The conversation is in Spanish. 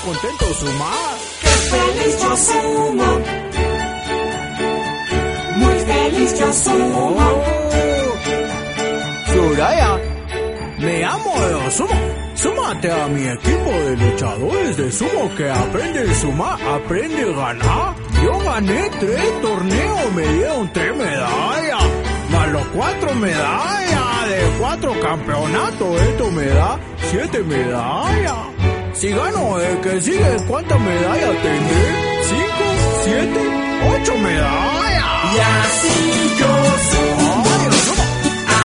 contento sumar. ¡Qué feliz yo sumo! Muy feliz yo sumo. Soraya, me amo de sumo. Súmate a mi equipo de luchadores de sumo que aprende a sumar, aprende a ganar. Yo gané 3 torneos, me dieron 3 medallas, más los 4 medallas de 4 campeonatos. Esto me da 7 medallas. Si gano el que sigue, ¿cuántas medallas tendré? 5, 7, 8 medallas. Y así yo sumo.